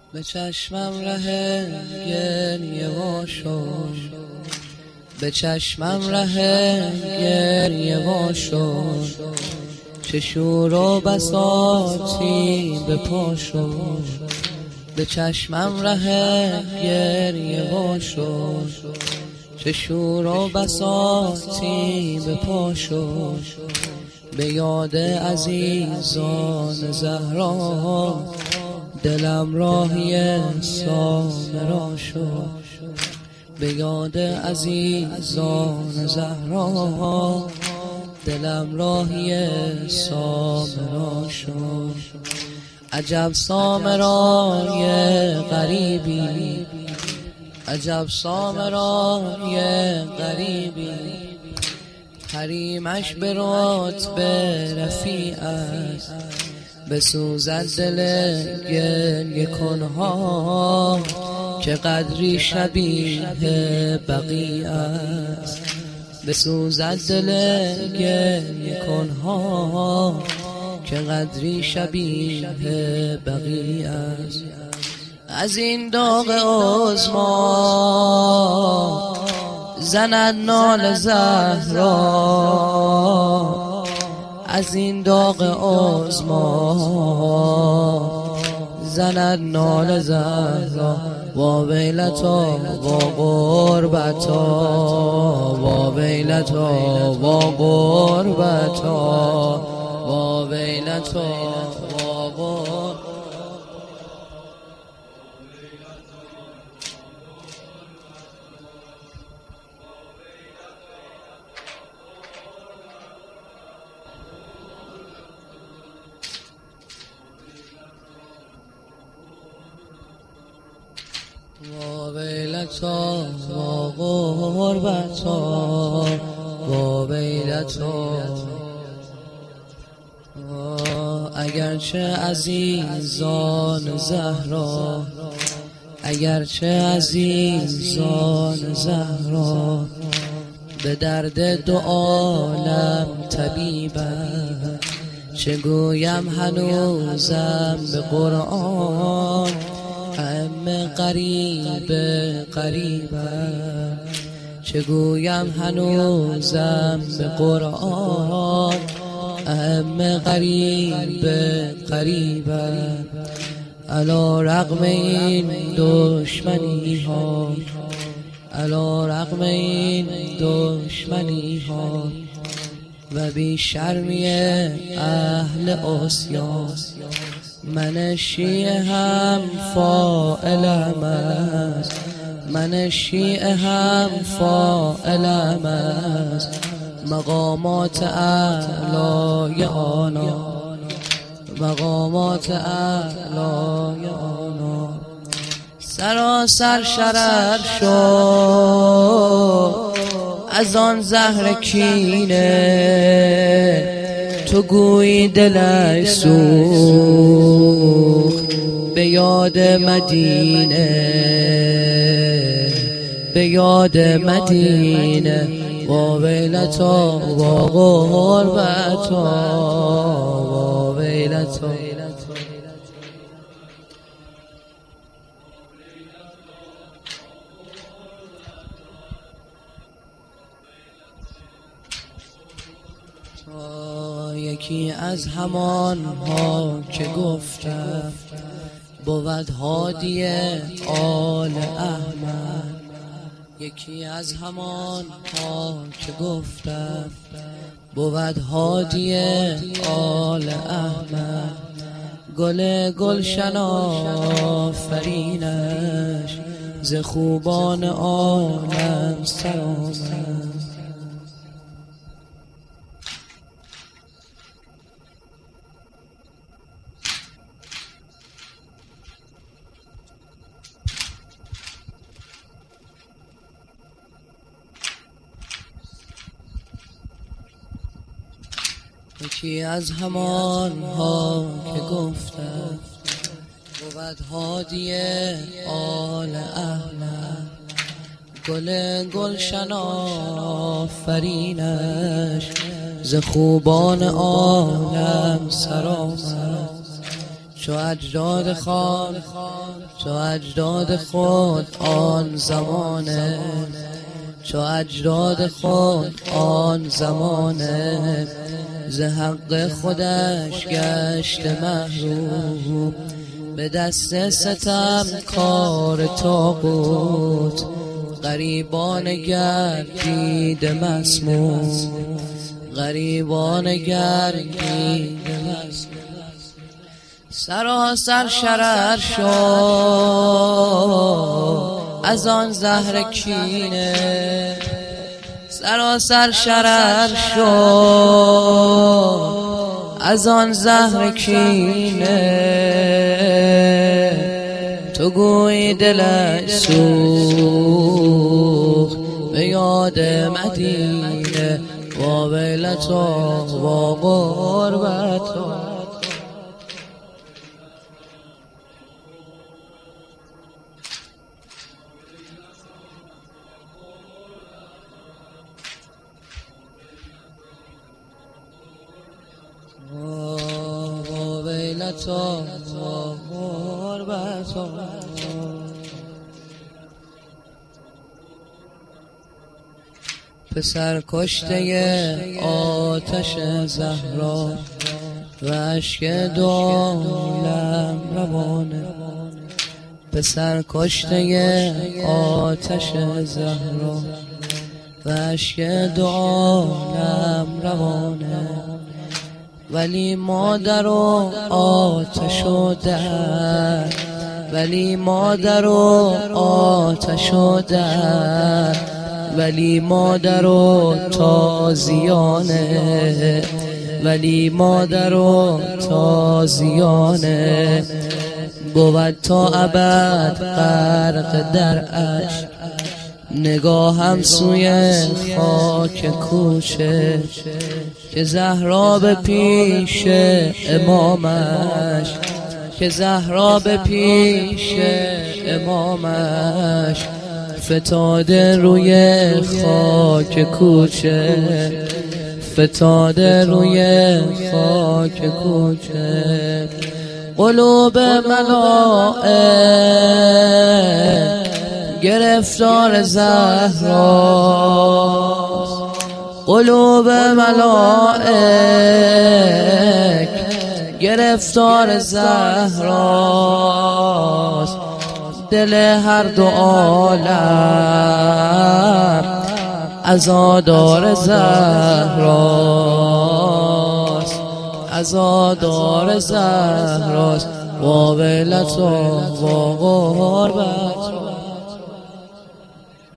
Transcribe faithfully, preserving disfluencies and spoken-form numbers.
به چشمم ره گریه وا شد، به چشمم ره گریه وا شد، چه شور و بساطی به پا شد. به چشمم ره گریه وا شد، چه شور و بساطی به پا شد. به یاد عزیزان زهرا دلم راهی سامرا شد. به یاد عزیزان زهرا دلم راهی سامرا شد. عجب سامرای غریبی، عجب سامرای غریبی، حریمش به رتبه رفیع است، بسوزد دل گریه کنها که قدری شبیه بقیع است. بسوزد دل گریه کنها که قدری شبیه بقیع است. از این داغ عظما زند نال زهرا، از این داغ عظما زند نال زهرا. وا ویلتا وا غربتا، وا ویلتا وا غربتا، وا ویلتا وا غربتا. وا ویلتا وا غربتا، وا ویلتا. اگرچه عزیزان زهرا، اگرچه عزیزان زهرا به درد دو عالم طبیبند، چه گویم هنوزم به قرآن ام قریب قریبم، چه گویم هنوزم به قرآن ام قریب قریبم. علی رغم این دشمنی ها، علی رغم این دشمنی ها و بی شرمی اهل عصیان، من شیعه هم فاعلم است، من شیعه هم فاعلم است. مقامات اعلای آنا، مقامات اعلای آنا سراسر شرر شد از آن زهر کینه. تو گویی دلش سوخت به یاد مدینه، به یاد مدینه. وا ویلتا وا غربتا، وا ویلتا. یکی از همان ها که گفتم بود هادی آل احمد، یکی از همان ها که گفتم بود هادی آل احمد. گل گلشن آفرینش ز خوبان عالم سرآمد. یکی از همان ها که گفتم بود هادی آل احمد. گل گلشن آفرینش ز خوبان عالم سرآمد. چو اجداد خان چو اجداد خود آن زمانه چو اجداد خود آن زمانه ز حق خودش گشت محروم به دست ستم کار طاغوت غریبان گردیده مسموم غریبان گردیده مسموم سراسر شرر شد از آن زهر کینه سراسر شرر شد از آن زهر کینه تو گویی دلش سوخت به یاد مدینه و ویلتا و غربتا ویلتا و غربتا پسر کشته آتش زهرا و اشک دولم روانه پسر کشته آتش زهرا و اشک دولم روانه ولی مادر و آتش و در ولی مادر و آتش و در ولی مادر و تازیانه ولی مادر و تازیانه بود تا ابد غرق در اشک نگاهم سوی خاک کوچه که زهرا به پیش امامش که زهرا به پیش امامش فتاده روی خاک کوچه فتاده روی خاک کوچه قلوب ملائک گرفتار زهراست قلوب ملائک گرفتار زهراست دل هر دو عالم عزادار زهراست عزادار زهراست و ویلتا و غربتا